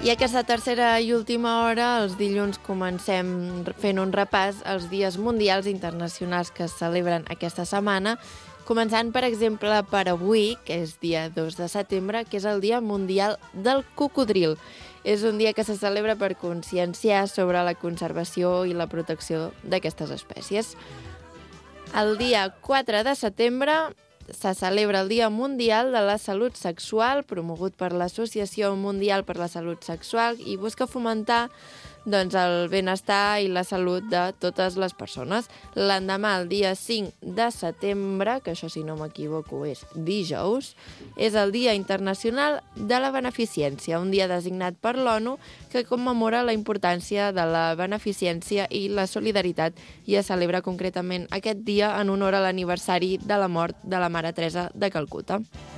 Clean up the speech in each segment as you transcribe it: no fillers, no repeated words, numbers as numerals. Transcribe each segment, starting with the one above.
I aquesta tercera i última hora, els dilluns, comencem fent un repàs als dies mundials internacionals que es celebren aquesta setmana, començant, per exemple, per avui, que és dia 2 de setembre, que és el Dia Mundial del Cocodril. És un dia que se celebra per conscienciar sobre la conservació i la protecció d'aquestes espècies. El dia 4 de setembre se celebra el Dia Mundial de la Salut Sexual, promogut per l'Associació Mundial per la Salut Sexual, i busca fomentar el benestar i la salut de totes les persones. L'endemà, el dia 5 de setembre, que això, si no m'equivoco, és dijous, és el Dia Internacional de la Beneficència, un dia designat per l'ONU que commemora la importància de la beneficència i la solidaritat, i es celebra concretament aquest dia en honor a l'aniversari de la mort de la Mare Teresa de Calcuta.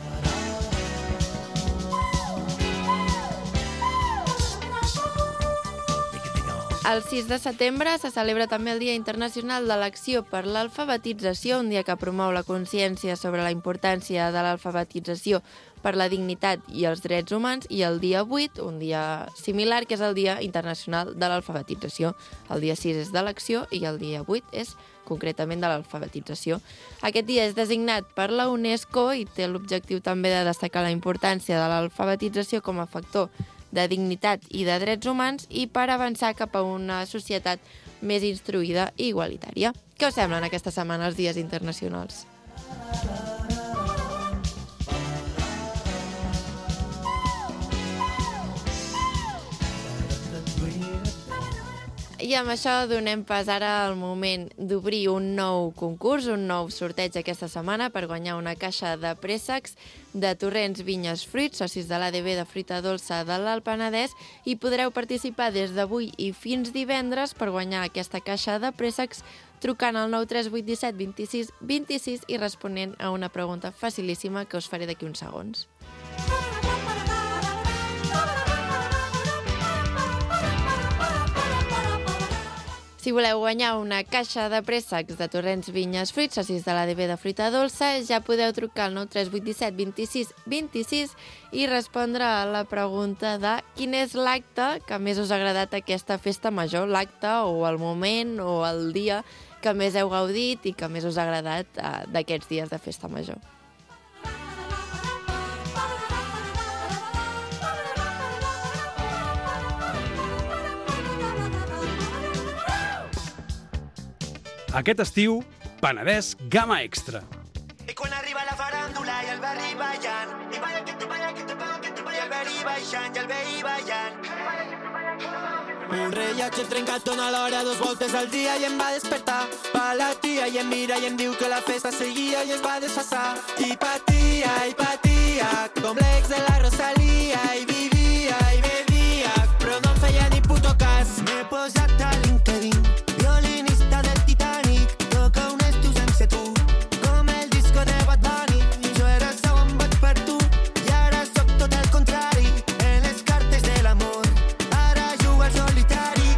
El 6 de setembre se celebra també el Dia Internacional de l'Acció per l'Alfabetització, un dia que promou la consciència sobre la importància de l'alfabetització per la dignitat i els drets humans, i el dia 8, un dia similar, que és el Dia Internacional de l'Alfabetització. El dia 6 és de l'acció i el dia 8 és concretament de l'alfabetització. Aquest dia és designat per la UNESCO i té l'objectiu també de destacar la importància de l'alfabetització com a factor de dignitat i de drets humans i per avançar cap a una societat més instruïda i igualitària. Què us semblen aquesta setmana els dies internacionals? I amb això donem pas ara al moment d'obrir un nou concurs, un nou sorteig aquesta setmana per guanyar una caixa de préssecs de Torrents Vinyes Fruits, socis de l'ADB de fruita dolça de l'Alt Penedès, i podreu participar des d'avui i fins divendres per guanyar aquesta caixa de préssecs trucant al 93817 26 26 i responent a una pregunta facilíssima que us faré d'aquí uns segons. Si voleu guanyar una caixa de préssecs de Torrents Vinyes Fruits, socis de l'ADB de fruita dolça, ja podeu trucar al 93817 26 26 i respondre a la pregunta de quin és l'acte que més us ha agradat aquesta festa major, l'acte o el moment o el dia que més heu gaudit i que més us ha agradat d'aquests dies de festa major. Aquest estiu, Penedès Gamma Extra. I quan arriba la faràndula i el barri ballant, i balla que tu balla, que tu balla, que tu balla, el verí baixant i el veí ballant. Un rellotge trencat dona l'hora 2 voltes al dia i em va despertar. Va la tia i em mira i em diu que la festa seguia i es va desfassar. I patia, com l'ex de la Rosalia, i vivia i bevia, però no em feia ni puto cas. M'he posat a LinkedIn, violinista del Titanic, toca un estiu sense tu, com el disco de Bad Bunny. Jo era el seu, em vaig per tu, i ara sóc tot el contrari. En les cartes de l'amor, ara jugo al solitari.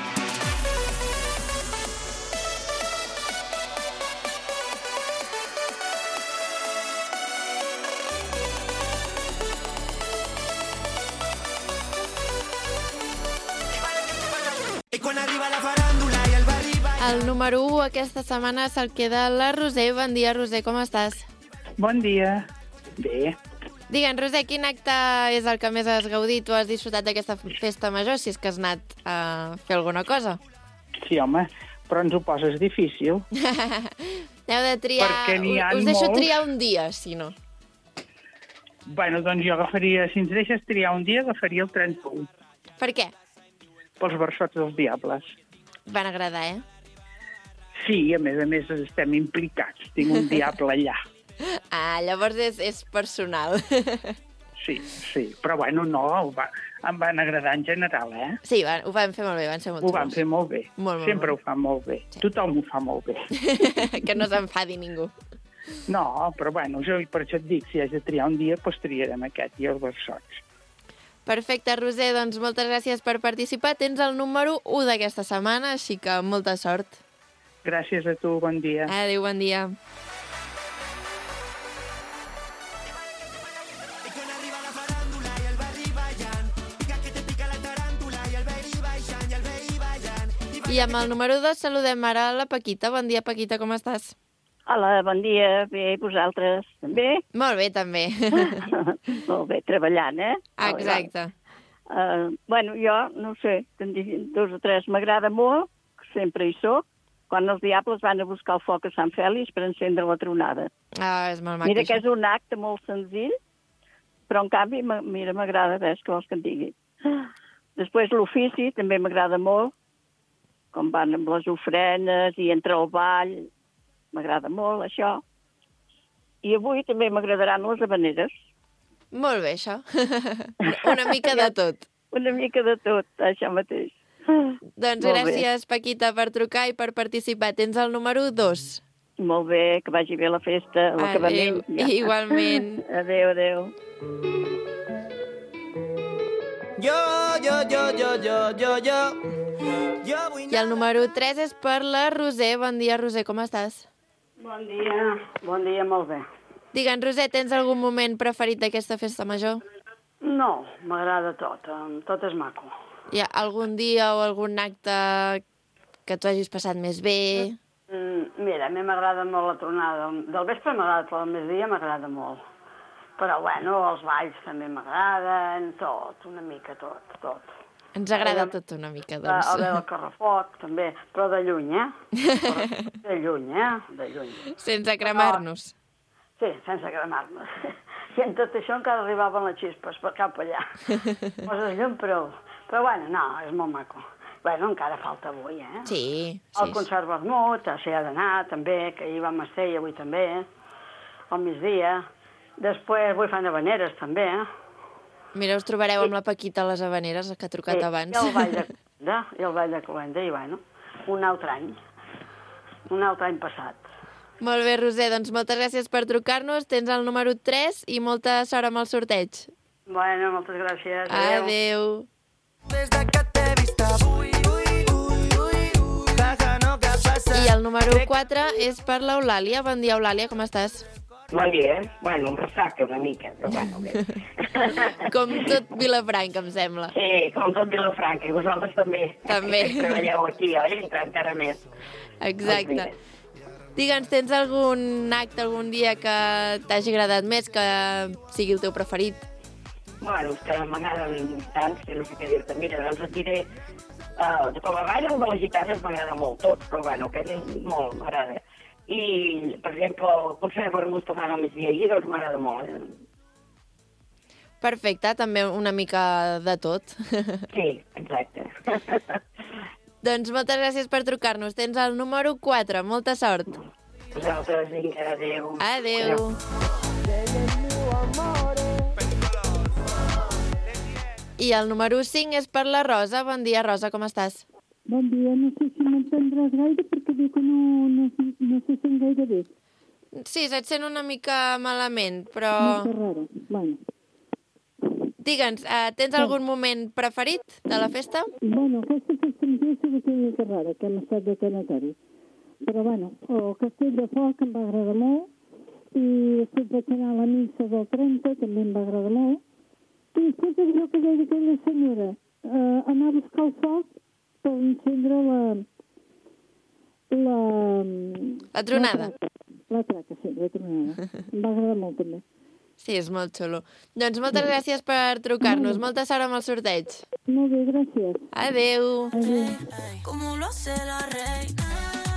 I quan arriba la faràndula i el barri ballant. El número 1 aquesta setmana se'l queda la Roser. Bon dia, Roser, com estàs? Bon dia. Bé. Digue'ns, Roser, quin acte és el que més has gaudit o has disfrutat d'aquesta festa major, si és que has anat a fer alguna cosa? Sí, home, però ens ho poses difícil. Heu de triar... Perquè n'hi ha us deixo molts. triar un dia, si no. Bueno, doncs jo agafaria, si ens deixes triar un dia, agafaria el 31, Per què? pels versots dels diables. Van agradar, eh? Sí, a més estem implicats. Tinc un diable allà. Ah, llavors és personal. Sí, però bueno, no, em van agradar en general, eh? Sí, ho van fer molt bé, van ser molt Ho van xulos. fer molt bé. Molt Sempre bé. ho fan molt bé. Sí. Tothom ho fa molt bé. Que no s'enfadi ningú. No, però bueno, jo per això et dic, si haig de triar un dia, doncs triarem aquest i els versots. Perfecte, Roser, doncs moltes gràcies per participar. Tens el número 1 d'aquesta setmana, així que molta sort. Gràcies a tu, bon dia. Adéu, bon dia. I quan arriba la faràndula i el barri ballant, pica que te pica la I amb el número 2 saludem ara la Paquita. Bon dia, Paquita, com estàs? Hola, bon dia. Bé, vosaltres també? Molt bé, també. Molt bé, treballant, Exacte. Bueno, jo, no sé, te'n dic 2 o 3. M'agrada molt, sempre hi soc, quan els diables van a buscar el foc a Sant Fèlix per encendre la tronada. Ah, és molt maco. Mira que és un acte molt senzill, però en canvi, mira, m'agrada, ves, que vols que et digui. Després l'ofici també m'agrada molt, com van amb les ofrenes i entre el ball, m'agrada molt, això. I avui també m'agradaran les habaneres. Molt bé, això. Una mica de tot. Una mica de tot, això mateix. Doncs gràcies, Paquita, per trucar i per participar. Tens el número 2. Molt bé, que vagi bé la festa, l'acabament. Igualment. Adéu, adéu. I el número 3 és per la Roser. Bon dia, Roser, com estàs? Bon dia, molt bé. Digue'ns, Roser, tens algun moment preferit d'aquesta festa major? No, m'agrada tot, tot és maco. Hi ha algun dia o algun acte que tu hagis passat més bé? Mira, a mi m'agrada molt la tronada. Del vespre m'agrada, però al migdia m'agrada molt. Però, bueno, els balls també m'agraden, tot, una mica tot. Ens agrada tot una mica, doncs. A veure el correfoc, també, però de lluny, De lluny. Sense cremar-nos. Sí, sense cremar-nos. I en tot això encara arribaven les xispes per cap allà. Poses llum prou. Però, bueno, no, és molt maco. Bueno, encara falta avui, Sí. El concert vermut, s'hi ha d'anar, també, que ahir vam estar i avui també, al migdia. Després avui fan habaneres, també, Mira, us trobareu amb la Paquita a les habaneres, que ha trucat abans. I el ball de Cloenda, i bueno, un altre any passat. Molt bé, Roser, doncs moltes gràcies per trucar-nos. Tens el número 3 i molta sort amb el sorteig. Bueno, moltes gràcies. Adéu. Des de que t'he vist avui, I el número 4 és per l'Eulàlia. Bon dia, Eulàlia, com estàs? Bon dia. Bueno, em ressaca una mica, però bueno, bé. Com tot Vilafranca, em sembla. Sí, com tot Vilafranca, i vosaltres també. També. Treballeu aquí, oi? Encara més. Exacte. Digue'ns, tens algun acte, algun dia que t'hagi agradat més, que sigui el teu preferit? Bueno, que m'agraden tants, que no sé què dir-te. Mira, doncs et diré, com a ball, el de les gitanes m'agrada molt tot, però bueno, aquest molt m'agrada. I, per exemple, el concert vermut que fan al migdia ahir, doncs m'agrada molt. Perfecte, també una mica de tot. Sí, exacte. Doncs moltes gràcies per trucar-nos. Tens el número 4. Molta sort. Vosaltres, vinga, adéu. Adéu. I el número 5 és per la Rosa. Bon dia, Rosa, com estàs? Bon dia, no sé si m'entendràs gaire perquè diu que no se sent gaire bé. Sí, se't sent una mica malament, però... Mica rara, bueno. Digue'ns, tens algun moment preferit de la festa? Bueno, aquesta festa en dia sí que és una mica rara, que hem estat de tanatori. Però bueno, el Castell de Foc em va agradar molt i després vaig anar a la missa del 30, també em va agradar molt. I després allò que deia aquella senyora, anar a buscar el foc per encendre La tronada. La traca, sí, la tronada. Em va agradar molt, també. Sí, és molt xulo. Doncs moltes gràcies per trucar-nos. Molta sort amb el sorteig. Molt bé, gràcies. Adéu. Como lo hace la reina.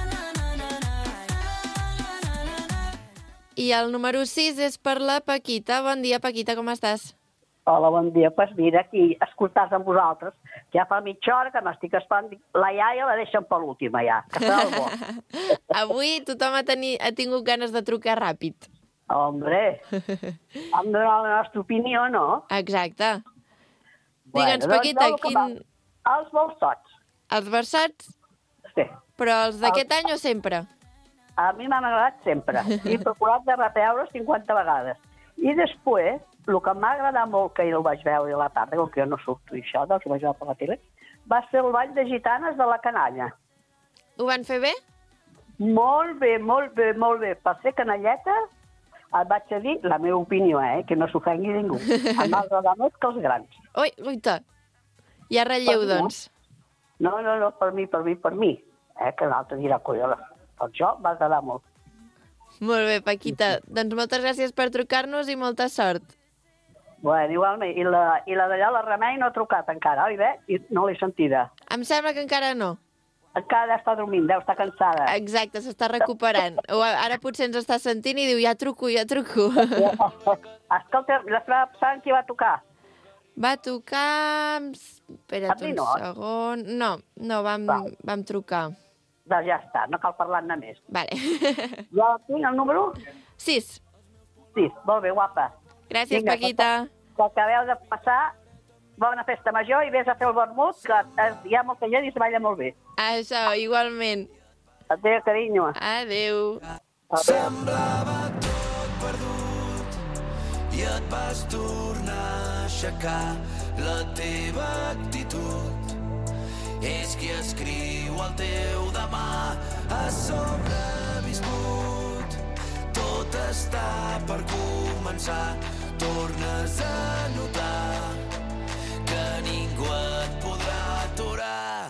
I el número 6 és per la Paquita. Bon dia, Paquita, com estàs? Hola, bon dia. Doncs mira, aquí, escoltats amb vosaltres, ja fa mitja hora que m'estic esperant. La iaia la deixen per l'última, ja, que serà el bo. Avui tothom ha tingut ganes de trucar ràpid. Hombre, hem de donar la nostra opinió, no? Exacte. Digue'ns, Paquita, quin... Els versats. Els versats? Sí. Però els d'aquest any o sempre? A mi m'han agradat sempre. He procurat de repeure's 50 vegades. I després, el que m'ha agradat molt, que el vaig veure a la tarda, com que jo no surto i això, doncs ho vaig veure per la tele, va ser el ball de gitanes de la canalla. Ho van fer bé? Molt bé, molt bé, molt bé. Per ser canalleta, et vaig a dir la meva opinió, que no s'ofengui ningú. Em va agradar més que els grans. Ui, uita. Ja relleu, doncs. No, per mi. Que l'altre dirà, collons. Per això va agradar molt. Molt bé, Paquita. Doncs moltes gràcies per trucar-nos i molta sort. Bueno, igualment. I la d'allà, la Remei, no ha trucat encara, oi bé? I no l'he sentida. Em sembla que encara no. Encara està dormint, deu estar cansada. Exacte, s'està recuperant. O ara potser ens està sentint i diu, ja truco. Escolta, la setmana passada qui va tocar? Va tocar... Espera't un segon... No, vam trucar. Doncs ja està, no cal parlar-ne més. Vale. Jo tinc el número? 6. 6, molt bé, guapa. Gràcies, vinga, Paquita. Que acabeu de passar bona festa major i vés a fer el vermut, que hi ha molta gent i es balla molt bé. Això, igualment. Adéu, carinyo. Adéu. Semblava tot perdut i et vas tornar a aixecar. La teva actitud és qui escriu el teu demà. Has sobreviscut, tot està per començar. Tornes a notar que ningú et podrà aturar.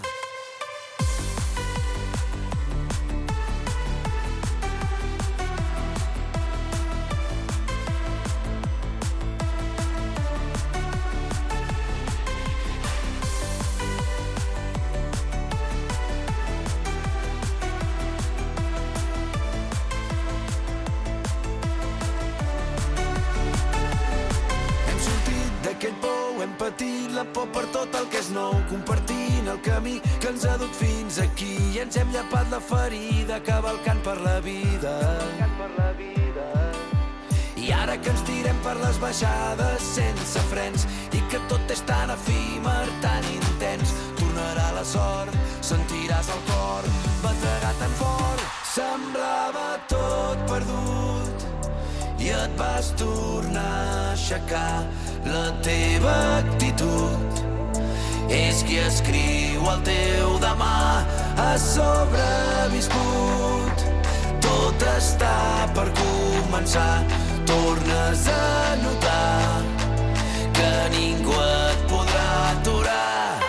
D'aquest pou hem patit la por per tot el que és nou, compartint el camí que ens ha dut fins aquí i ens hem llapat la ferida cavalcant per la vida. I ara que ens tirem per les baixades sense frens i que tot és tan efímer, tan intens, tornarà la sort, sentiràs el cor bategar tan fort. Semblava tot perdut i et vas tornar a aixecar. La teva actitud és qui escriu el teu demà. Has sobreviscut, tot està per començar. Tornes a notar que ningú et podrà aturar.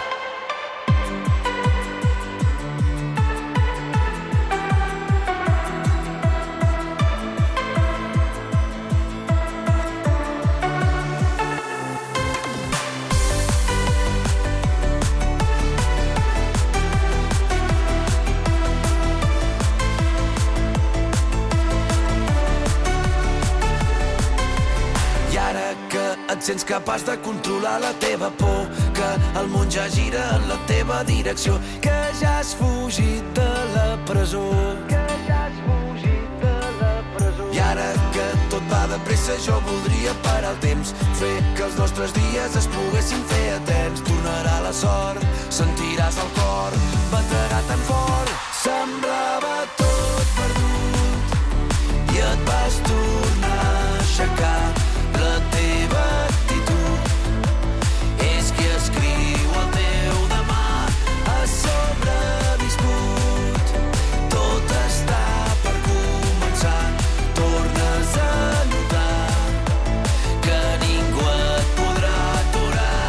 Et sents capaç de controlar la teva por, que el món ja gira en la teva direcció, que ja has fugit de la presó. I ara que tot va de pressa jo voldria parar el temps, fer que els nostres dies es poguessin fer eterns. Tornarà la sort, sentiràs el cor bategar tan fort. Semblava tot perdut i et vas tornar a aixecar. La teva actitud és qui escriu el teu demà. Has sobreviscut, tot està per començar. Tornes a notar que ningú et podrà aturar.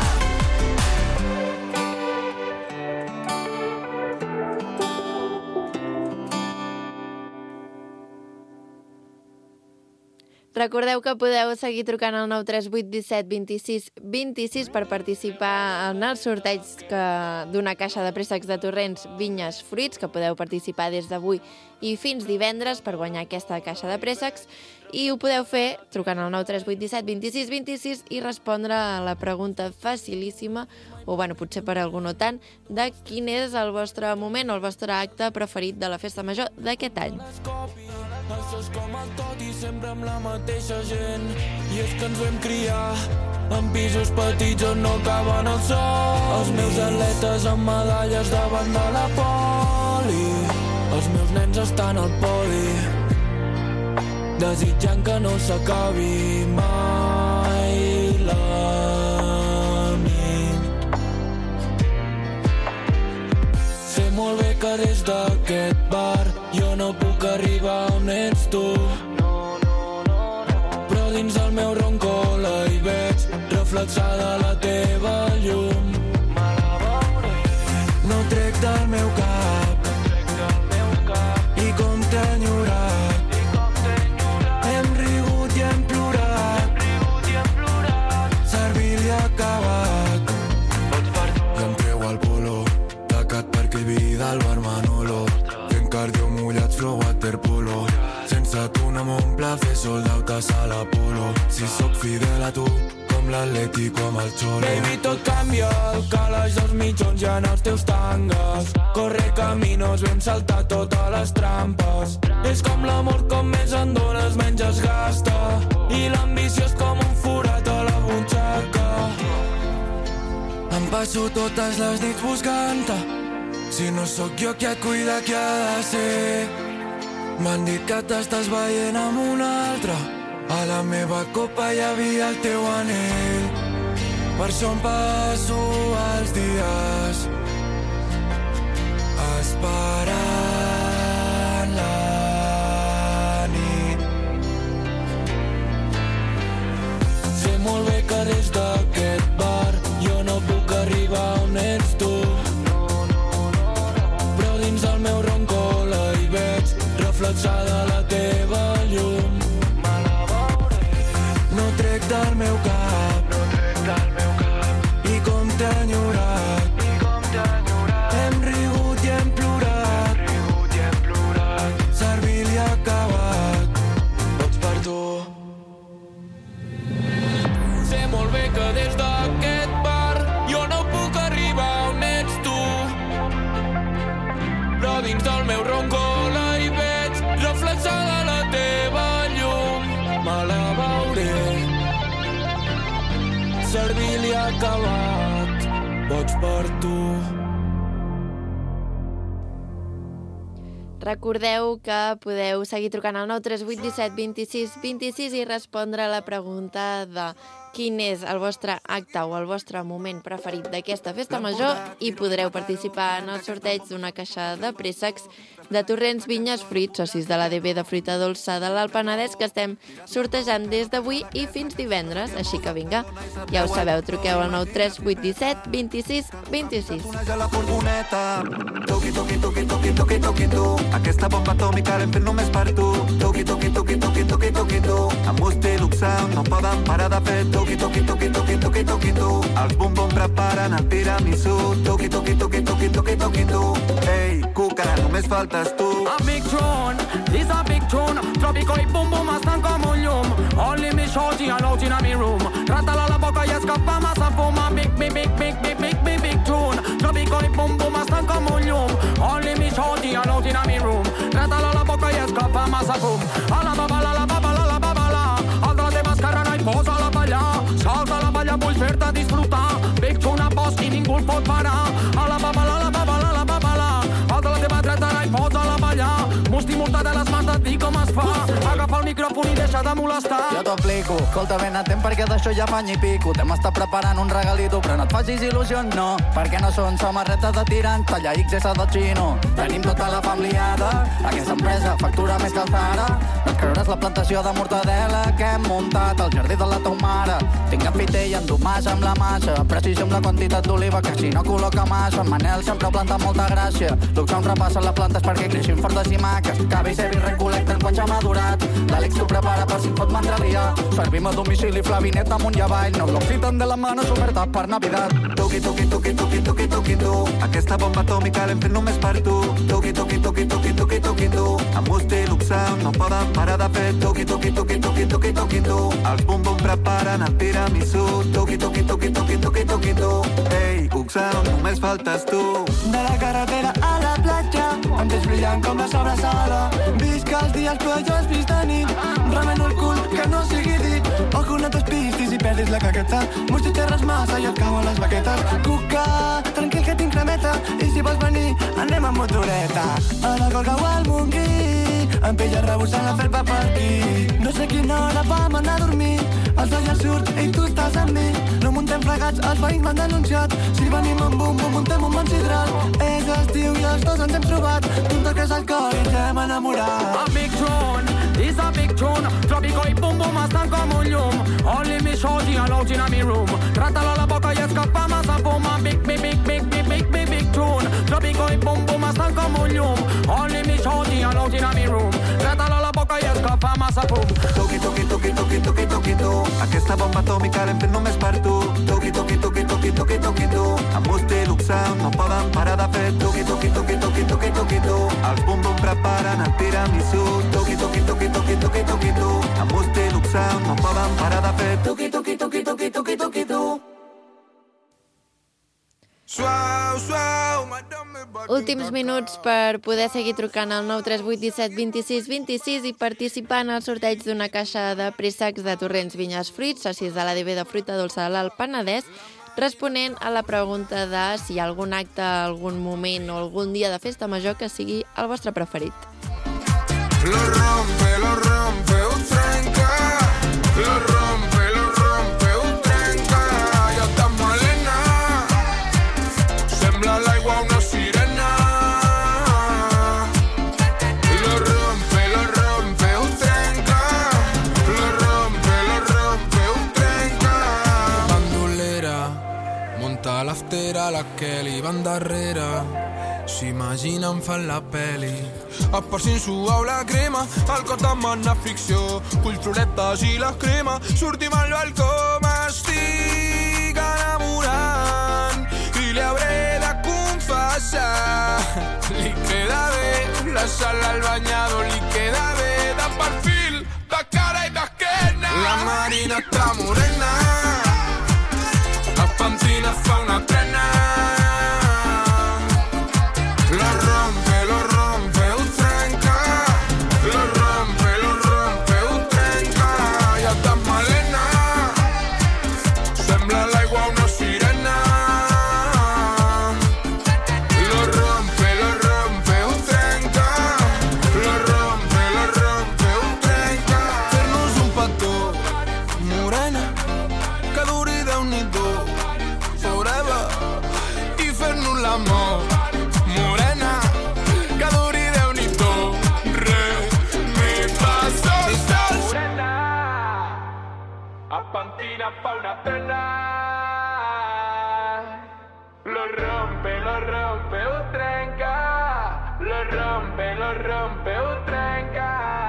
Recordeu que podeu seguir trucant al 938 17 26 26 per participar en els sorteigs d'una caixa de préssecs de Torrents, Vinyes, Fruits, que podeu participar des d'avui i fins divendres per guanyar aquesta caixa de préssecs. I ho podeu fer trucant al 938 17 26 26 i respondre a la pregunta facilíssima, o bueno, potser per algú no tant, de quin és el vostre moment o el vostre acte preferit de la festa major d'aquest any. Això és com el tot i sempre amb la mateixa gent. I és que ens vam criar en pisos petits on no caben el sol. Els meus atletes amb medalles davant de la poli. Els meus nens estan al podi, desitjant que no s'acabi mai la nit. Sé molt bé que des d'aquest bar jo no puc arribar on ets tu, però dins el meu roncola hi veig reflexada la teva llum. No trec flow waterpolo. Sense tu no m'omple fer sold out a sala polo. Si sóc fidel a tu, com l'Atlético amb el Xolo. Baby, tot canvia, el calaix dels mitjons ja en els teus tangues. Corre caminos, vam saltar totes les trampes. És com l'amor, com més en dones menys es gasta. I l'ambició és com un forat a la butxaca. Em passo totes les nits buscant-te. Si no sóc jo qui et cuida, qui ha de ser? M'han dit que t'estàs veient amb un altre. A la meva copa hi havia el teu anell. Per això em passo els dies esperant la nit. Sé molt bé que des d'aquest bar jo no puc arribar on ets tu, però dins del meu roncola hi veig reflexada la teva llum. No trec del meu cap, i com t'he enyorat. Hem rigut i hem plorat, servil i acabat, tots per tu. Sé molt bé que des d'aquest bar jo no puc arribar on ets tu, però dins del meu roncola hi veig reflexada la teva llum. Me la veuré, servil i acabat, boig per tu. Recordeu que podeu seguir trucant al 938 17 26 26 i respondre a la pregunta de quin és el vostre acte o el vostre moment preferit d'aquesta festa major i podreu participar en el sorteig d'una caixa de préssecs de Torrents Vinyes Fruits, socis de l'ADB de fruita dolça de l'Alt Penedès, que estem sortejant des d'avui i fins divendres. Així que vinga, ja ho sabeu, truqueu al 938 17 26 26. Coneix a la furgoneta, toqui, toqui, toqui, toqui, toqui, toqui, tu. Aquesta bomba atòmica l'hem fet només per tu. Toqui, toqui, toqui, toqui, toqui, toqui, tu. Amb Musti i Luxound no poden parar de fer toqui, toqui, toqui, toqui, toqui, toqui, tu. Els bum-bum preparen el tiramisú. Toqui, toqui, toqui, toqui, toqui, toqui, tu. Ei, cuca, només faltes tu. A big tune, this a big tune. Tropico i bum-bum estan com un llum. Only me shorty alone in a me room. Rata-la la boca i escapa massa fum. A big, big, big, big, big, big, big, big tune. Tropico i bum-bum estan com un llum. Only me shorty alone in a me room. Rata-la la boca i escapa massa fum. A la babala, la babala, la babala. El de la teva esquerra no hi posa la ballar. Salta la balla, vull fer-te disfrutar. Big tune a boss i ningú el pot parar. A la babala, la babala, la babala. El de la teva dreta no hi posa la ballar. Musti mortadel·les m'has de dir com es fa. Agafa el micròfon i deixa de molestar. Jo t'ho explico, escolta ben atent perquè d'això ja fa any i pico. T'hem estat preparant un regalito però no et facis il·lusions, no. Perquè no són samarretes de tirant, talla XS del xino. Tenim tota la fam liada, aquesta empresa factura més que el Zara. No et creuràs la plantació de mortadel·la que hem muntat al jardí de la teu mare. Tinc capitell i endomàs amb la massa, precisió amb la quantitat d'oliva que si no col·loca massa. Manel sempre planta molta gràcia, Luxound repassa les plantes perquè creixin fortes i maques. Cavi i recolecten quan ja ha madurat. L'Àlex t'ho prepara per si et pot mandreliar. Servim a domicili flavinet amunt i avall. Nos lo quitan de la mano oferta per Navidad. Toqui, toqui, toqui, toqui, toqui, toqui, tu. Aquesta bomba atòmica l'hem fet només per tu. Toqui, toqui, toqui, toqui, toqui, toqui, tu. Amb Musti i Luxound no poden parar de fer toqui, toqui, toqui, toqui, toqui, toqui, tu. Els bum-bum preparen el tiramisú. Toqui, toqui, toqui, toqui, toqui, toqui, tu. Ei, Luxound, només faltes tu. De la carretera a la platja, em veig brillant com la sobrassada. Visc els dies però jo els vist de nit. Remeno el cul que no sigui dit. Ojo, no t'espistis i perdis la caqueta. Mostitxerres massa i et cauen les baquetes. Cuca, tranquil que tinc cremeta. I si vols venir, anem amb motoreta. A la Gorga o al Montgrí, em pilla rebossant la felpa per aquí. No sé quina hora vam anar a dormir. El sol ja surt i tu estàs amb mi. No muntem plegats, els veïns m'han denunciat. Si venim amb bum-bum, muntem un bon sidral. És estiu i els dos ens hem trobat. Tu em toques el cor i ens hem enamorat. A big tune, is a big tune. Tropico i bum-bum estan com un llum. Only me shorty alone in a me room. Rata-la la boca i escapa massa fum. A big, big, big, big, big, big, big, big tune. Tropico i bum-bum estan com un llum. Only me shorty alone in a me room. Rata-la la boca i escapa massa fum. Toqui, toqui, toqui, toqui, toqui, toqui, tu. Aquesta bomba atòmica l'hem fet només per tu. Toqui, toqui, toqui, toqui, toqui, toqui, tu. Amb Musti i Luxound no poden parar de fer toqui, toqui, toqui, toqui, toqui, toqui, tu. Els bum-bum preparant el tiramisú. Toqui, toqui, toqui, toqui, toqui, toqui, tu. Amb Musti i Luxau no poden parar de fer toqui, toqui, toqui, toqui, toqui, toqui, tu. Últims minuts per poder seguir trucant al 938 17 26 26 i participar en el sorteig d'una caixa de préssecs de Torrents Vinyes Fruits, socis de l'ADB de Fruita Dolça de l'Alt Penedès, responent a la pregunta de si hi ha algun acte, algun moment o algun dia de festa major que sigui el vostre preferit. Lo rompe, ho trenca. Lo rompe, ho trenca. Ja està malena. Sembla l'aigua una sirena. Lo rompe, ho trenca. Lo rompe, ho trenca. Bandolera, munta l'aftera, la Kelly van darrere. S'imaginen fan la peli. Esparcint suau la crema, el cos demana ficció. Culls floretes i les crema, sortim al balcó, m'estic enamorant i li hauré de confessar. Li queda bé la sala al banyador, li queda bé de perfil, de cara i d'esquena. La Marina està morena, es pentina, fa una trena. Lo rompe, ho trenca. Lo rompe, ho trenca. Ja està malena. Sembla l'aigua una sirena. Lo rompe, ho trenca. Lo rompe, ho trenca. Fer-nos un petó, morena, que duri Déu-n'hi-do, forever, i fer-nos l'amor. Morena, que duri Déu-n'hi-do, re, mi, fa, sol, sol. Morena, a pentina fa una trena. Lo rompe, ho trenca. Lo rompe, ho trenca.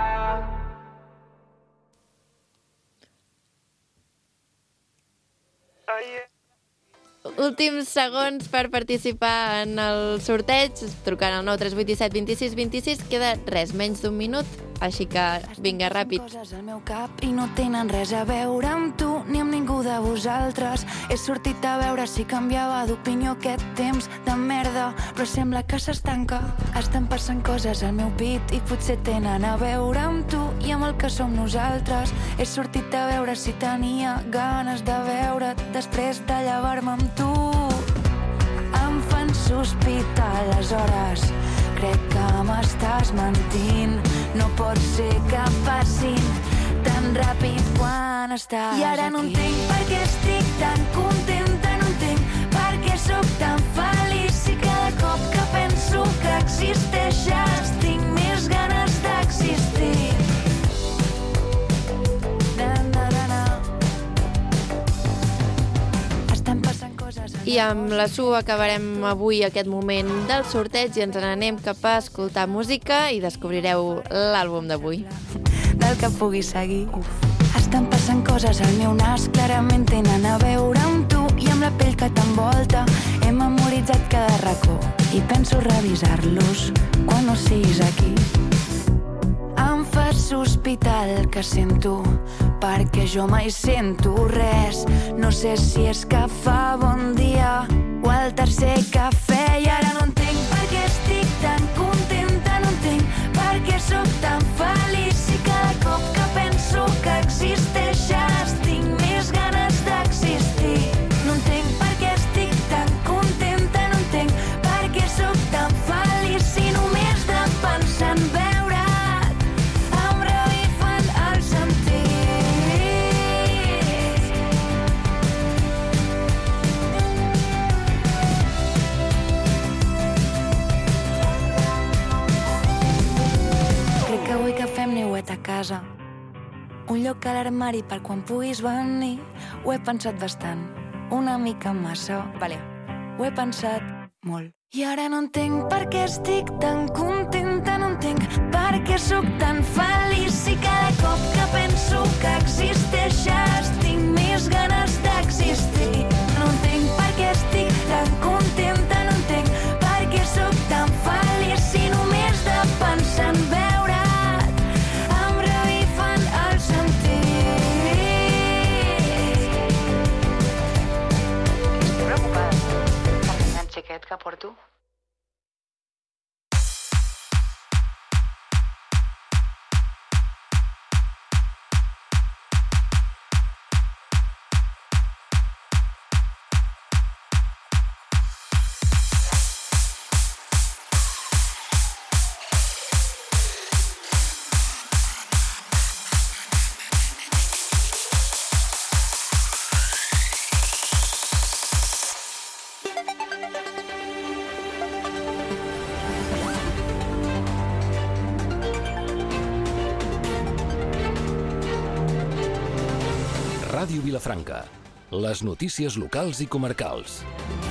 Últims segons per participar en el sorteig, trucant al 938 17 26 26, queda res, menys d'un minut, així que vinga, ràpid. Coses al meu cap i no tenen res a veure amb tu ni amb ningú de vosaltres. He sortit a veure si canviava d'opinió aquest temps de merda, però sembla que s'estanca. Estan passant coses al meu pit i potser tenen a veure amb tu i amb el que som nosaltres. He sortit a veure si tenia ganes de veure't després de llevar-me amb tu. Em fan sospitar les hores, crec que m'estàs mentint. No pot ser que passin tan ràpid quan estàs aquí. I ara no entenc per què estic tan contenta, no entenc per què sóc tan feliç. I cada cop que penso que existeixes tinc més ganes d'existir. I amb la Su acabarem avui aquest moment del sorteig i ens n'anem cap a escoltar música i descobrireu l'àlbum d'avui. Del que pugui seguir. Estan passant coses al meu nas, clarament tenen a veure amb tu i amb la pell que t'envolta. He memoritzat cada racó i penso revisar-los quan no siguis aquí. Em fa sospitar el que sento, perquè jo mai sento res. No sé si és que fa bon dia o el tercer cafè. I ara no entenc per què estic tan contenta, no entenc per què sóc tan feliç. I cada cop que penso que existeixes tinc més ganes d'existir. No entenc per què estic tan contenta, no entenc per què sóc tan feliç. I només de pensar en veure't em revifen els sentits. Crec que vull que fem niuet a casa, un lloc a l'armari per quan puguis venir. Ho he pensat bastant, una mica massa. Vale, ho he pensat molt. I ara no entenc per què estic tan contenta, no entenc per què sóc tan feliç. I cada cop que penso que existeixes tinc més ganes d'existir. No entenc per què estic tan contenta, no entenc per què sóc tan feliç. I només de pensar Ràdio Vilafranca. Les notícies locals i comarcals.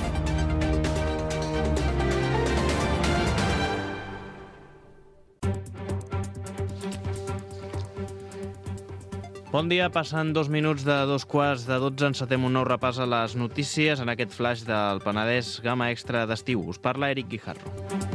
Bon dia, passant 2 minuts de 2:15, encetem un nou repàs a les notícies en aquest flash del Penedès Gamma Extra d'estiu. Us parla Eric Guijarro.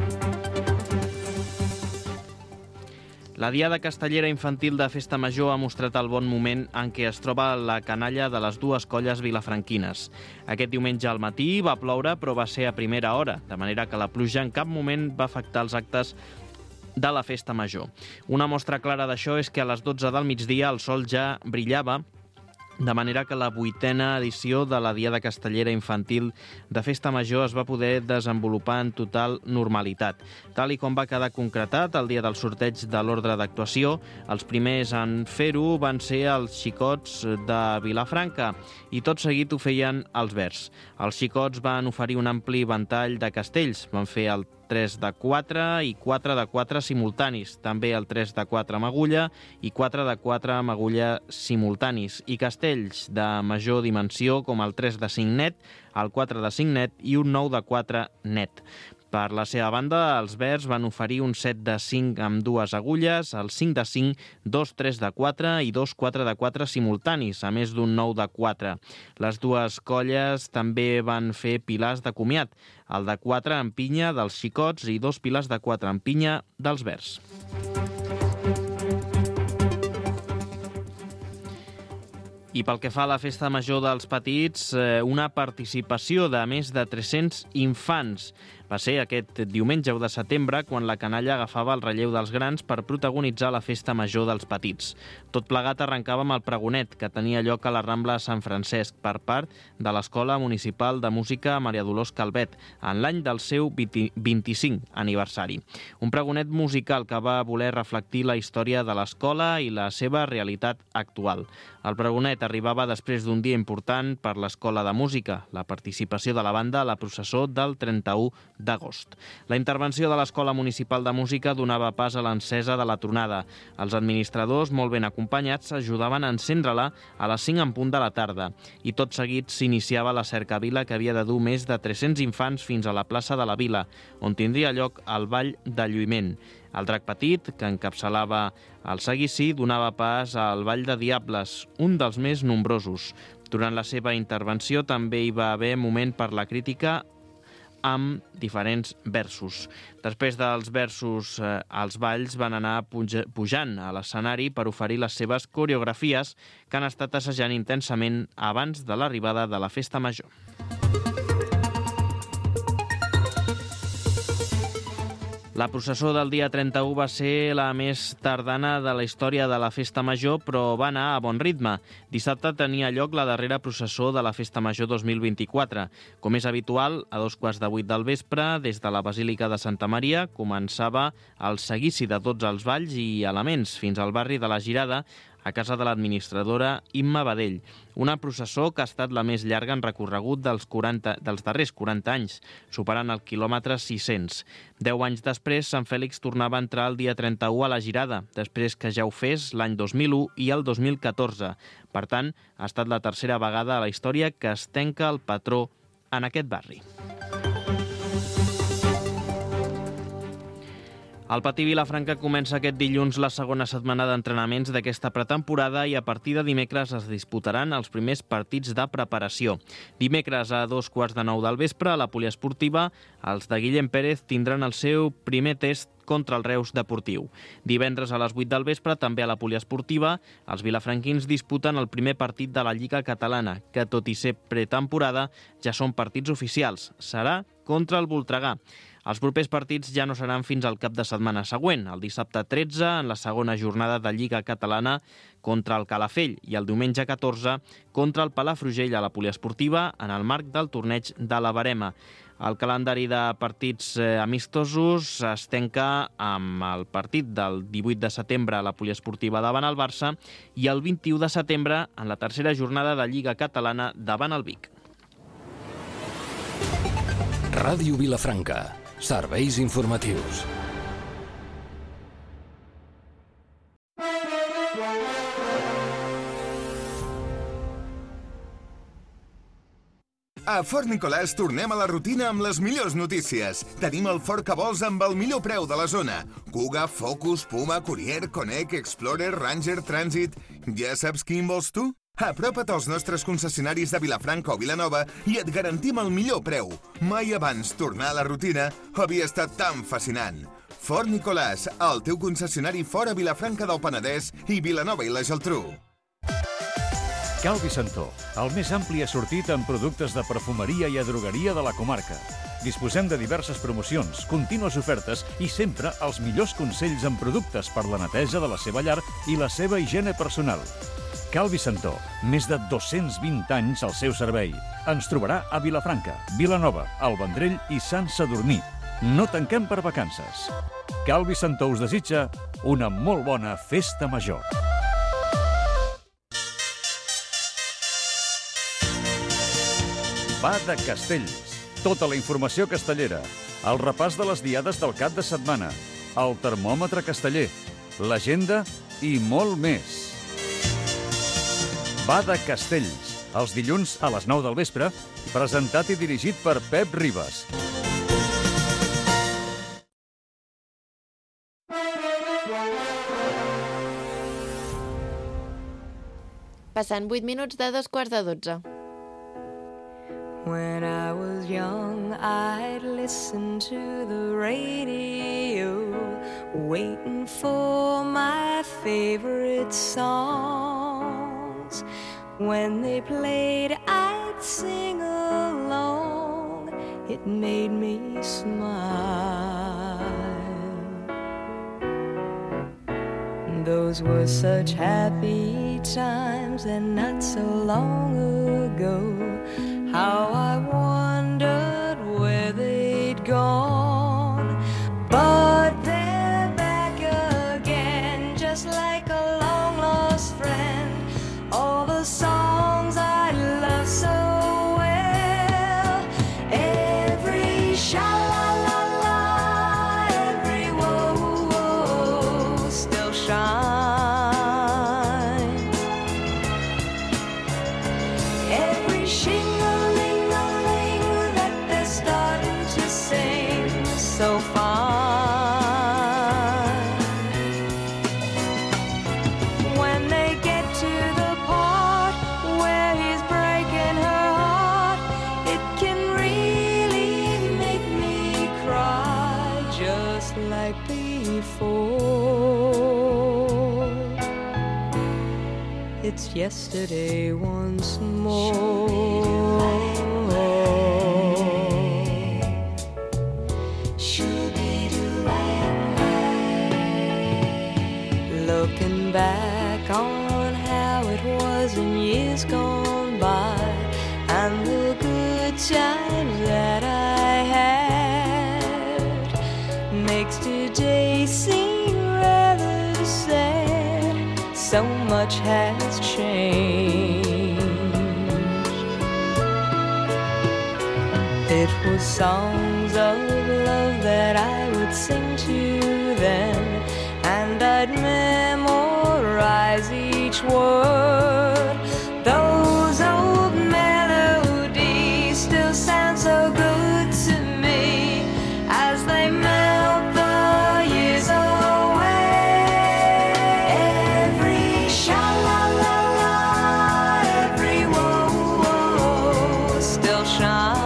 La Diada Castellera Infantil de Festa Major ha mostrat el bon moment en què es troba la canalla de les dues colles vilafranquines. Aquest diumenge al matí va ploure, però va ser a primera hora, de manera que la pluja en cap moment va afectar els actes de la Festa Major. Una mostra clara d'això és que a les 12 del migdia el sol ja brillava, de manera que la 8a edició de la Diada Castellera Infantil de Festa Major es va poder desenvolupar en total normalitat. Tal i com va quedar concretat el dia del sorteig de l'ordre d'actuació, els primers en fer-ho van ser els xicots de Vilafranca i tot seguit ho feien els Verds. Els xicots van oferir un ampli ventall de castells, van fer el 3 de 4 i 4 de 4 simultanis, també el 3 de 4 amb agulla i 4 de 4 amb agulla simultanis, i castells de major dimensió com el 3 de 5 net, el 4 de 5 net i un 9 de 4 net. Per la seva banda, els Verds van oferir un 7 de 5 amb dues agulles, el 5 de 5, 2 3 de 4 i 2 4 de 4 simultanis, a més d'un 9 de 4. Les dues colles també van fer pilars de comiat, el de 4 amb pinya dels xicots i 2 pilars de 4 amb pinya dels Verds. I pel que fa a la Festa Major dels Petits, una participació de més de 300 infants. Va ser aquest diumenge 1 de setembre quan la canalla agafava el relleu dels grans per protagonitzar la Festa Major dels Petits. Tot plegat arrencava amb el pregonet, que tenia lloc a la Rambla Sant Francesc per part de l'Escola Municipal de Música Maria Dolors Calvet, en l'any del seu 25 aniversari. Un pregonet musical que va voler reflectir la història de l'escola i la seva realitat actual. El pregonet arribava després d'un dia important per l'Escola de Música, la participació de la banda a la processó del 31 d'agost. La intervenció de l'Escola Municipal de Música donava pas a l'encesa de la tronada. Els administradors, molt ben acompanyats, ajudaven a encendre-la a les 5 en punt de la tarda. I tot seguit s'iniciava la cercavila que havia de dur més de 300 infants fins a la plaça de la Vila, on tindria lloc el ball de lluïment. El drac petit, que encapçalava el seguici, donava pas al ball de diables, un dels més nombrosos. Durant la seva intervenció també hi va haver moment per la crítica amb diferents versos. Després dels versos, els balls van anar pujant a l'escenari per oferir les seves coreografies que han estat assajant intensament abans de l'arribada de la Festa Major. La processó del dia 31 va ser la més tardana de la història de la Festa Major, però va anar a bon ritme. Dissabte tenia lloc la darrera processó de la Festa Major 2024. Com és habitual, a 7:45 del vespre, des de la Basílica de Santa Maria, començava el seguici de tots els balls i elements fins al barri de la Girada, a casa de l'administradora Imma Badell. Una processó que ha estat la més llarga en recorregut dels darrers 40 anys, superant el quilòmetre 600. 10 anys després, Sant Fèlix tornava a entrar el dia 31 a la Girada, després que ja ho fes l'any 2001 i el 2014. Per tant, ha estat la tercera vegada a la història que es tanca el patró en aquest barri. El Patí Vilafranca comença aquest dilluns la segona setmana d'entrenaments d'aquesta pretemporada i a partir de dimecres es disputaran els primers partits de preparació. Dimecres a 9:15 del vespre, a la poliesportiva, els de Guillem Pérez tindran el seu primer test contra el Reus Deportiu. Divendres a les 8 del vespre, també a la poliesportiva, els vilafranquins disputen el primer partit de la Lliga Catalana, que tot i ser pretemporada ja són partits oficials. Serà contra el Voltregà. Els propers partits ja no seran fins al cap de setmana següent, el dissabte 13 en la segona jornada de Lliga Catalana contra el Calafell i el diumenge 14 contra el Palafrugell a la poliesportiva en el marc del torneig de la Verema. El calendari de partits amistosos es tanca amb el partit del 18 de setembre a la poliesportiva davant el Barça i el 21 de setembre en la tercera jornada de Lliga Catalana davant el Vic. Ràdio Vilafranca. Serveis informatius. A Fort Nicolàs tornem a la rutina amb les millors notícies. Tenim el Ford que vols amb el millor preu de la zona. Kuga, Focus, Puma, Courier, Connect, Explorer, Ranger, Transit... Ja saps quin vols tu? Apropa't als nostres concessionaris de Vilafranca o Vilanova i et garantim el millor preu. Mai abans tornar a la rutina havia estat tan fascinant. Fort Nicolàs, el teu concessionari Ford a Vilafranca del Penedès i Vilanova i la Geltrú. Calvi Santó, el més ampli assortit en productes de perfumeria i drogueria de la comarca. Disposem de diverses promocions, contínues ofertes i sempre els millors consells en productes per la neteja de la seva llar i la seva higiene personal. Calvi Santó, més de 220 anys al seu servei. Ens trobarà a Vilafranca, Vilanova, el Vendrell i Sant Sadurní. No tanquem per vacances. Calvi Santó us desitja una molt bona festa major. Va de Castells. Tota la informació castellera. El repàs de les diades del cap de setmana. El termòmetre casteller. L'agenda i molt més. Va de Castells. Els dilluns a les 9 del vespre. Presentat i dirigit per Pep Ribas. Passant 8 minuts de 11:45. When I was young, I'd listen to the radio, waiting for my favorite songs. When they played, I'd sing along. It made me smile. Those were such happy times, and not so long ago. How I wondered where they'd gone. But they're back again, just like a long-lost friend. All the songs I love so well. Every sha-la-la-la, every whoa-whoa still shines. Every shing so fine. When they get to the part where he's breaking her heart, it can really make me cry, just like before. It's yesterday once more. Looking back on how it was in years gone by, and the good times that I had, makes today seem rather sad. So much has changed. It was songs of love that I would sing to them, and I'd memorize each word. Those old melodies still sound so good to me as they melt the years away. Every sha-la-la-la, every whoa-whoa still shines.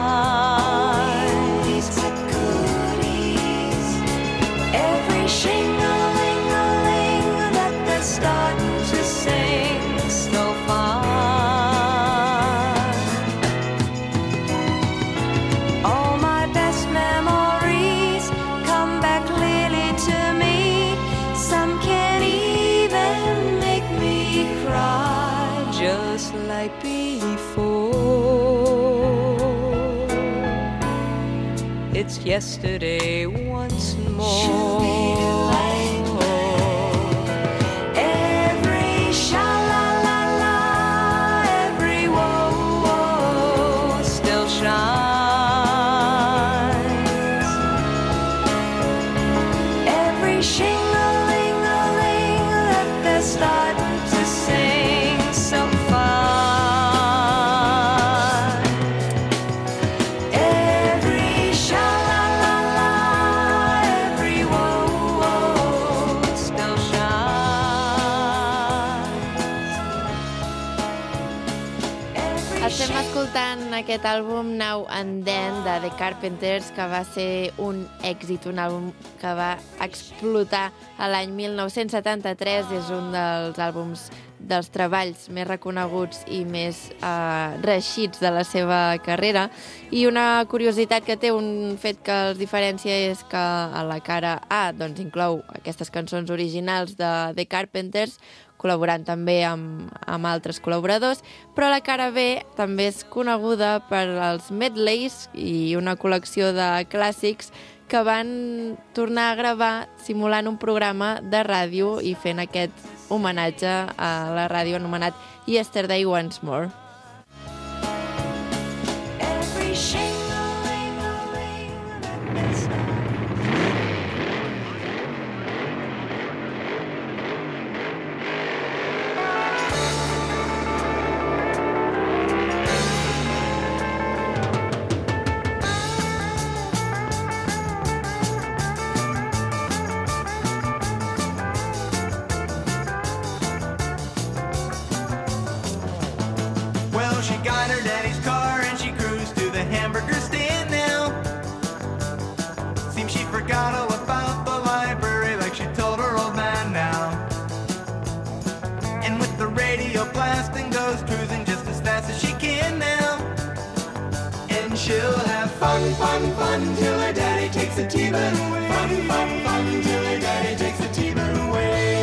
Every shing-a-ling-a-ling that they're starting to sing so fine. All my best memories come back clearly to me. Some can even make me cry, just like before. It's yesterday once more. Every sha-la-la-la, every whoa-whoa still shines. Every shing-a-ling-a-ling that they're starting to sing so fine. escoltant aquest àlbum Now and Then de The Carpenters, que va ser un èxit, un àlbum que va explotar a l'any 1973. És un dels àlbums dels treballs més reconeguts i més reeixits de la seva carrera. I una curiositat que té, un fet que els diferencia, és que a la cara A doncs, inclou aquestes cançons originals de The Carpenters, col·laborant també amb altres col·laboradors, però la cara B també és coneguda per als medleys i una col·lecció de clàssics que van tornar a gravar simulant un programa de ràdio i fent aquest homenatge a la ràdio anomenat Yesterday Once More. She got her daddy's car and she cruised to the hamburger stand now. Seems she forgot all about the library like she told her old man now. And with the radio blasting goes cruising just as fast as she can now. And she'll have fun, fun, fun till her daddy takes the T-bird away. Fun, fun, fun till her daddy takes the T-bird away.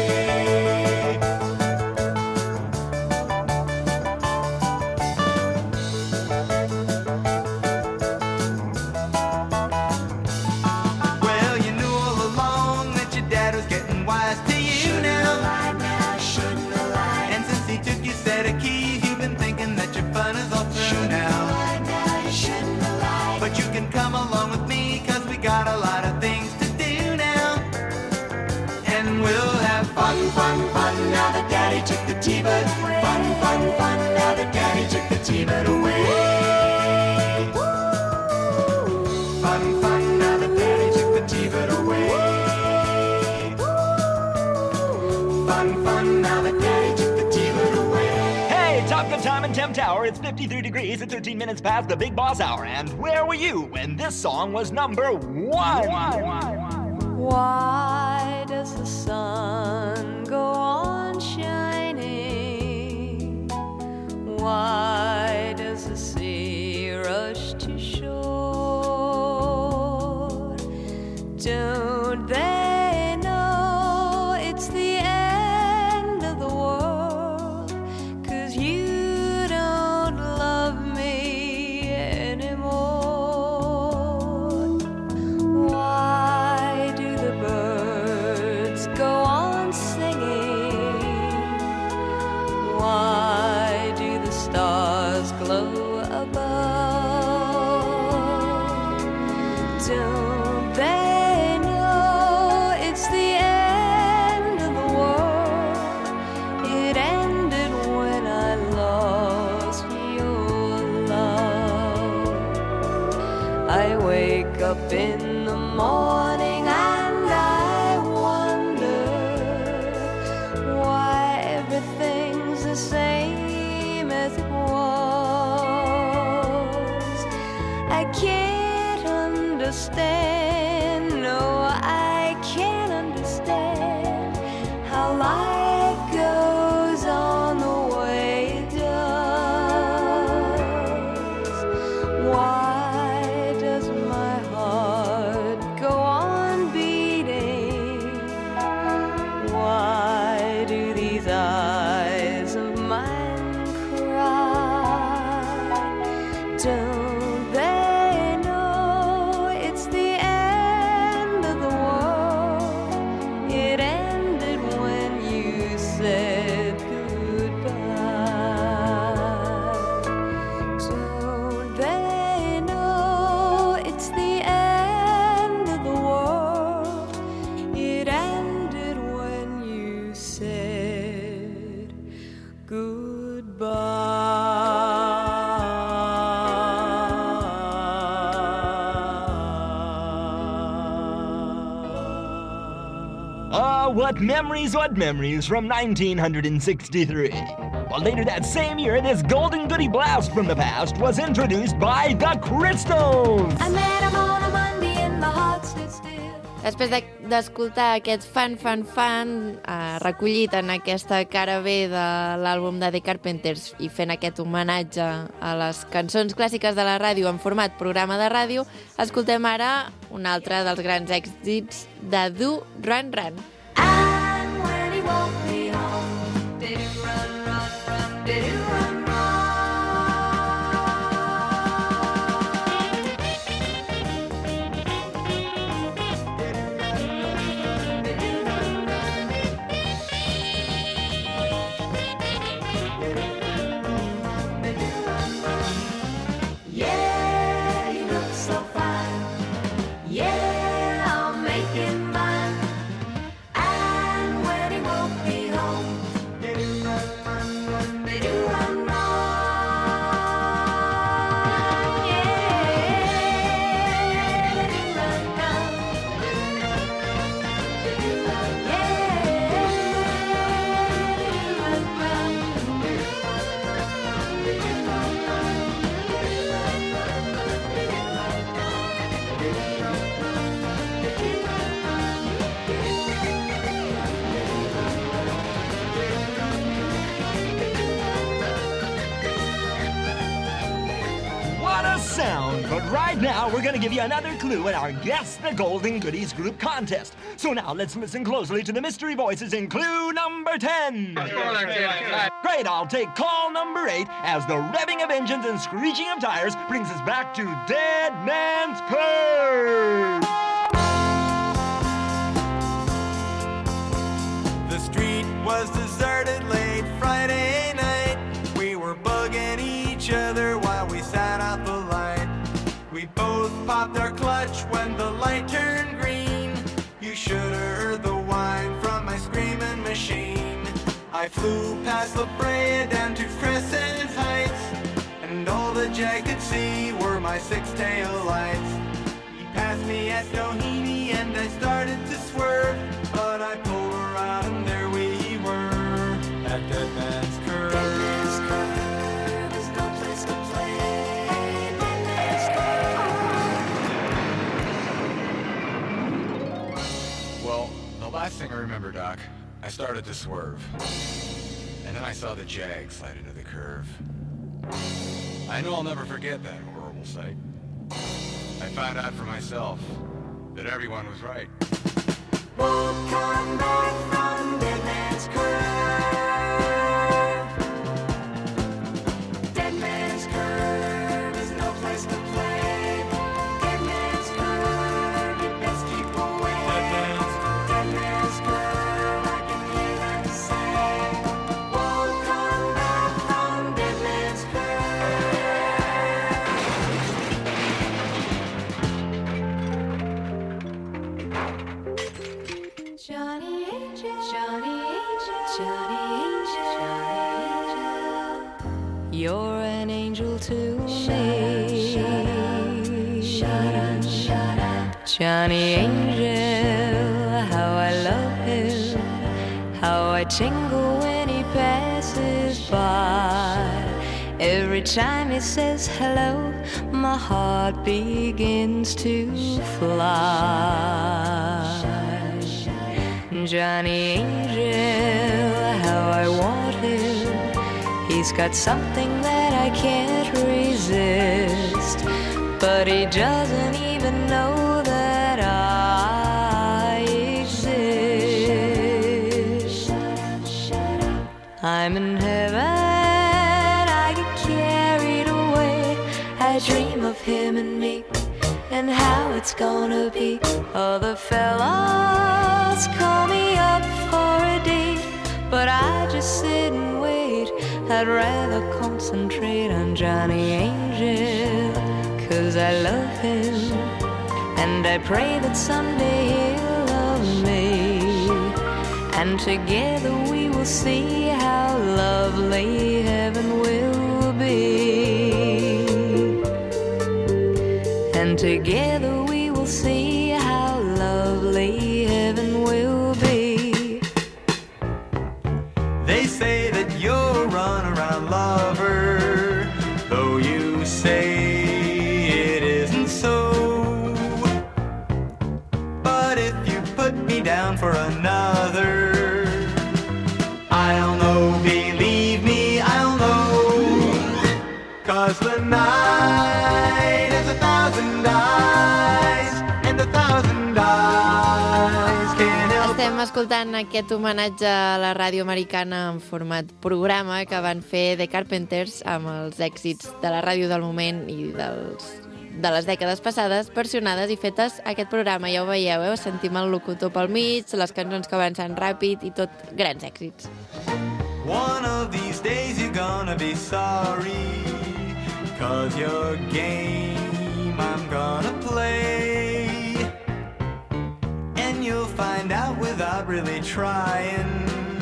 Now that daddy took the T-bird away. Fun, fun, fun, now that daddy took the T-bird away. Fun, fun, now that daddy took the T-bird away. Fun, fun, now that daddy took the T-bird away. Hey, Top Gun time in Temp Tower. It's 53 degrees at 13 minutes past the Big Boss Hour. And where were you when this song was number one? Why does the sun go on shining? Why does the sea rush to shore? Don't they know it's the end of the world? 'Cause you don't love me anymore. Why do the birds go on singing? Why do the stars glow above? Don't they know it's the end of the world? It ended when I lost your love. I wake up in the morning and I wonder why everything's the same as it was. I can't understand, no, I can't understand how life goes on the way it does. Why does my heart go on beating? Why do these eyes of mine cry? Don't they know it's the end of the world? It ended when you said goodbye. Don't they know it's the end of the world? It ended when you said goodbye. Oh, what memories from 1963. Well, later that same year, this golden goodie blast from the past was introduced by the Crystals. I met him on a Monday in the hot stood still. Després d'escoltar aquest fan, recollit en aquesta cara B de l'àlbum de The Carpenters i fent aquest homenatge a les cançons clàssiques de la ràdio en format programa de ràdio, escoltem ara un altre dels grans èxits de Do Run Run. And when he won't be home, did he run, run, run, did he run, run? Yeah, he looks so fine. Yeah, I'll make him mine. And when he won't be home, they do run, run, run, they do run, run. Yeah, they do run, run. They do run, yeah, they do run, run. They do run, run. What a sound! But right now, we're going to give you another clue in our Guess the Golden Goodies group contest. So now let's listen closely to the mystery voices in clue number 10. Great, I'll take call number 8 as the revving of engines and screeching of tires brings us back to Dead Man's Curve. The street was deserted late Friday night. We were bugging each other while we sat out the light. We both popped our clutch when the light turned green. You should have heard the whine from my screaming machine. I flew past La Brea down to Crescent Heights, and all the Jag could see were my six-tail lights. He passed me at Doheny and I started to swerve, but I pulled around and there we were at Dead Man's Curve. Dead Man's Curve is no place to play. Dead Man's Curve. Well, the last thing I remember, Doc, I started to swerve. And then I saw the Jag slide into the curve. I know I'll never forget that horrible sight. I found out for myself that everyone was right. Won't come back from Dead Man's Curve. Dead Man's Curve is no place to play. Dead Man's Curve, you best keep away. Dead Man's Curve, I can hear them say. Won't come back from Dead Man's Curve. Johnny Angel, Johnny Angel, Johnny Angel, Johnny Angel. You're an angel to me. Johnny Angel, how I love him, how I tingle when he passes by. Every time he says hello, my heart begins to fly. Johnny Angel, how I want him. He's got something that I can't resist, but he doesn't even know that I exist. I'm in heaven, I get carried away. I dream of him and me, and how it's gonna be. Other fellas call me up for a date, but I just sit and wait. I'd rather concentrate on Johnny Angel, 'cause I love him, and I pray that someday he'll love me, and together we will see how lovely heaven will be. And together we will see how lovely heaven will be. Estem escoltant aquest homenatge a la ràdio americana en format programa que van fer The Carpenters amb els èxits de la ràdio del moment i de les dècades passades, versionades i fetes aquest programa. Ja ho veieu, sentim el locutor pel mig, les cançons que avancen ràpid i tot grans èxits. One of these days you're gonna be sorry, 'cause your game I'm gonna play, and you'll find out without really trying,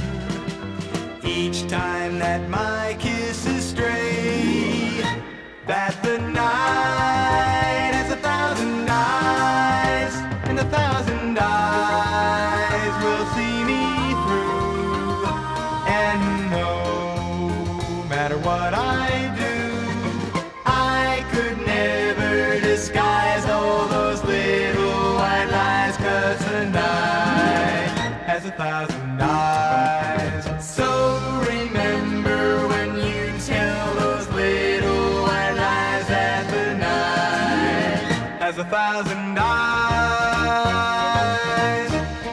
each time that my kisses stray, that the night has 1,000 eyes, and 1,000 eyes will see me through, and no matter what I do, I could never disguise all those little white lies, 'cause the night has 1,000 eyes. So remember when you tell those little white lies that the night has 1,000 eyes.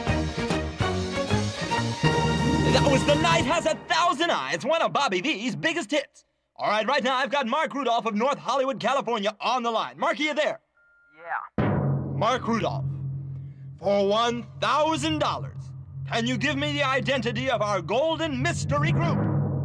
That was The Night Has 1,000 Eyes, one of Bobby V's biggest hits. All right, right now I've got Mark Rudolph of North Hollywood, California on the line. Mark, are you there? Yeah. Mark Rudolph, for $1,000, can you give me the identity of our golden mystery group?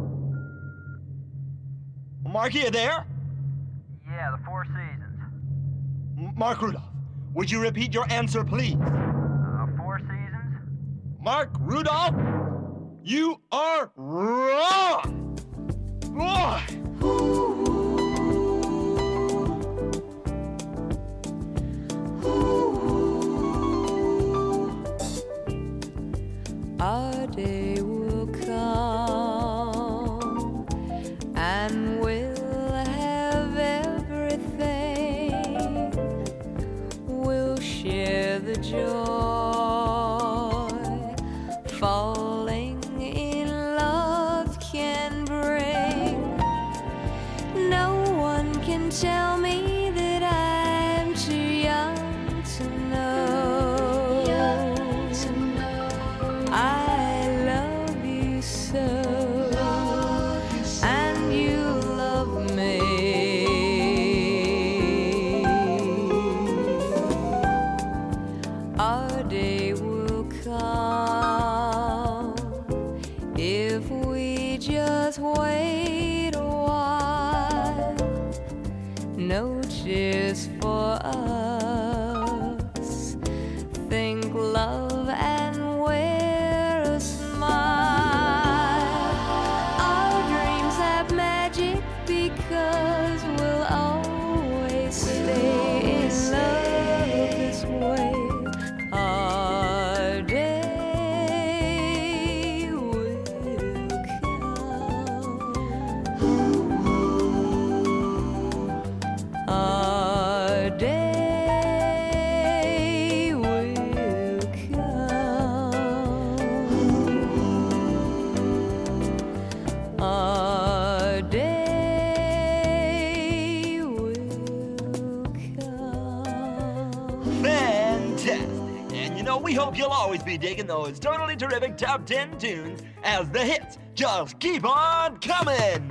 Mark, are you there? Yeah, the Four Seasons. Mark Rudolph, would you repeat your answer, please? Four Seasons? Mark Rudolph, you are wrong! Boy! Our day will come and we'll have everything. We'll share the joy falling in love can bring. No one can tell me that I'm too young to know. I love you so, and you love me. Our day will come if we just wait a while. No tears for us. Think love and wear a smile. Our dreams have magic because we'll always stay in love this way. Our day will come. Our day will come. Our day will come. Fantastic. And you know, we hope you'll always be digging those totally terrific top 10 tunes as the hits just keep on coming.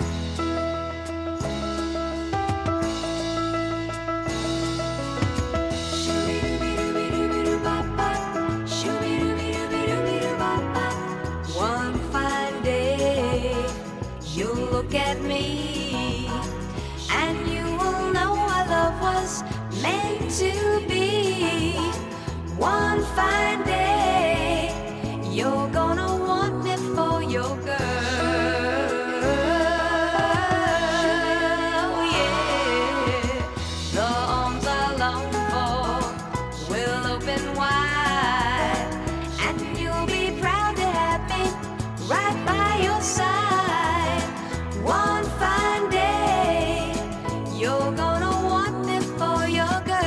One fine day, you'll look at me, and you will know our love was meant to be. One fine day, you're gonna want me for your girl. Yeah, the arms I long for will open wide, and you'll be proud to have me right by your side. One fine day, you're gonna want me for your girl.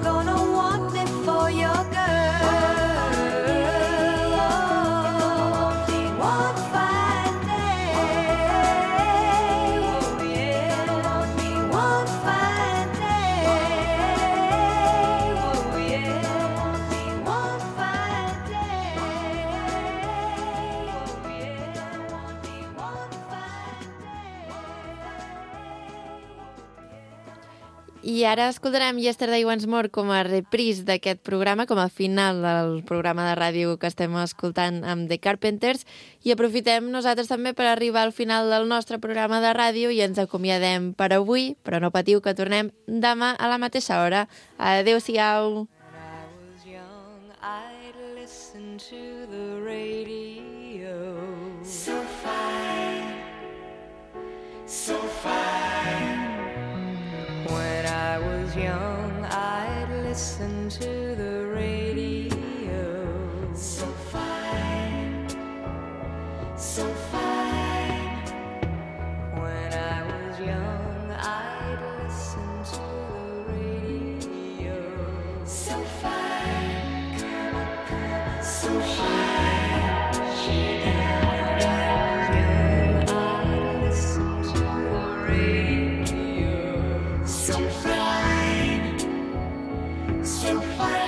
gonna want me for your girl. One fine day, oh yeah. One fine day, oh yeah. One fine day, oh yeah. One fine I ara escoltarem Yesterday Once More com a reprise d'aquest programa, com a final del programa de ràdio que estem escoltant amb The Carpenters, i aprofitem nosaltres també per arribar al final del nostre programa de ràdio i ens acomiadem per avui, però no patiu que tornem demà a la mateixa hora. Adéu-siau! I'd listen to the radio. So fine, so fine. When I was young, I'd listen to the radio. So fine, so fine. When I was young, I'd listen to the radio. So fine, so fine. When I was young, I'd listen to the radio. So fine, so fine.